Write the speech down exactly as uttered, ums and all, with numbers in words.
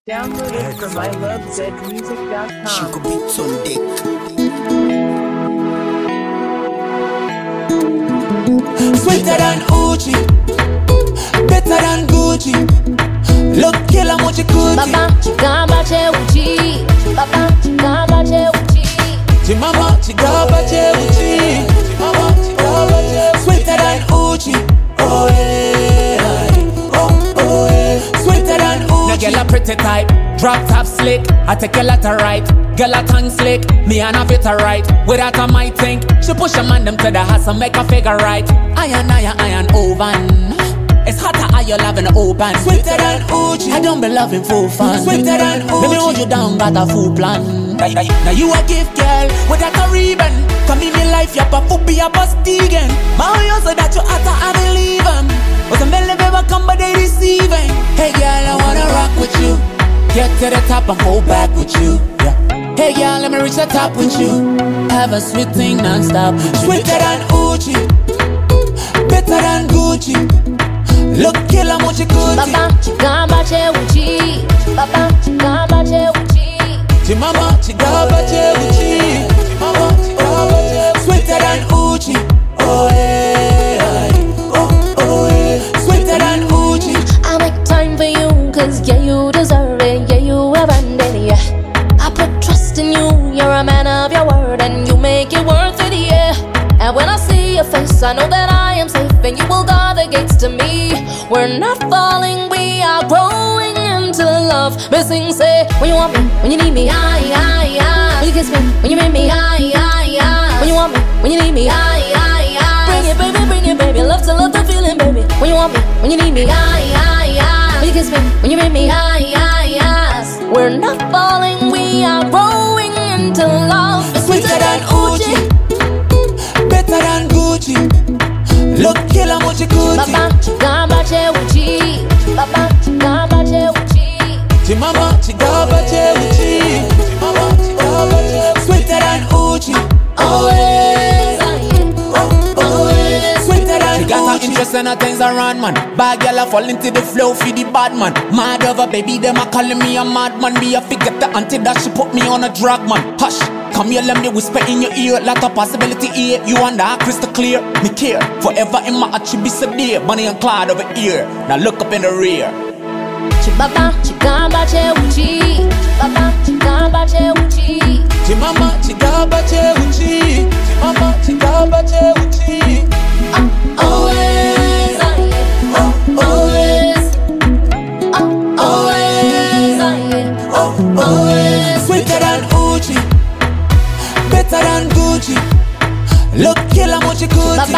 Download it from I love zed music dot com. She could be Sunday. Sweeter than Uchi, better than Gucci. Look, killer mochi coochie. Baba, chigamba che uchi. Baba, chigamba che uchi. Chimama, chigamba che uchi. Chimama, chigamba che uchi. Sweeter than Uchi. Oh yeah, oh oh yeah. Sweeter than Uchi. Now girl a pretty type, drop top slick. I take a lot of right, girl a tongue slick. Me and a bit of right, without I might think. She push a man them to the house and make a figure right. Iron, iron, iron, oven. It's hotter, how you loving the open. Sweeter than Uchi. I don't be loving full fun. Sweeter than Uchi. Let me hold you down, got a full plan. Now you a gift girl with a Caribbean. Come in me life, you're a foot be a Bastigan. My you say that you hotter, I believe him. But some belly never come but they deceiving. Hey girl, I wanna rock with you. Get to the top and go back with you. Yeah. Hey girl, let me reach the top with you. Have a sweet thing non-stop. Sweeter than Uchi, better than Gucci. Look, killer mochi coochie. Baba, chigamba che uchi. Baba, chigamba che uchi. Chimama, chigamba che uchi. Chimama, chigamba che uchi. Sweeter than Uchi. Oh yeah, oh oh yeah. Sweeter than Uchi. I make time for you, cause yeah, you deserve it. Yeah, you earned it, yeah. I put trust in you, you're a man of your word, and you make it worth it, yeah. And when I see your face, I know that I am safe, and you will guard the gates to me. We're not falling, we are growing into love. Missing say, when you want me, when you need me, aye, aye, aye. When you kiss me, when you make me, aye, aye, aye. When you want me, when you need me, aye, aye, aye. Bring it, baby, bring it, baby. Love to love the feeling, baby. When you want me, when you need me, aye, aye, aye. When you kiss me, when you make me, aye, aye, aye. We're not falling, we are growing into love. Sweeter than Uchi, better than Gucci. Look, killer mochi coochie. Baba, chigamba che uchi. Baba, chigamba che uchi. Chimama, chigamba che uchi. Chimama, chigamba che uchi. Sweeter than Uchi. Oh yeah, oh oh yeah. Sweeter than Uchi. She got her interest in her things around, man. Bad girl a fall into the flow for the bad man. Mad over baby, them a calling me a madman. Me a forget the auntie that she put me on a drug, man. Hush. Come here, let me whisper in your ear. Like a possibility here. You and I crystal clear. Me care. Forever in my heart, she be so dear. Bonnie and Clyde over here. Now look up in the rear. Chibaba, chigamba che uchi. Chibaba, chigamba che uchi. Chimama, chigamba che uchi. Chimama, chigamba che uchi. Oh, always, oh, always, oh, always, oh, always. Sweeter than Uchi, better than Gucci. Look, killer mochi coochie.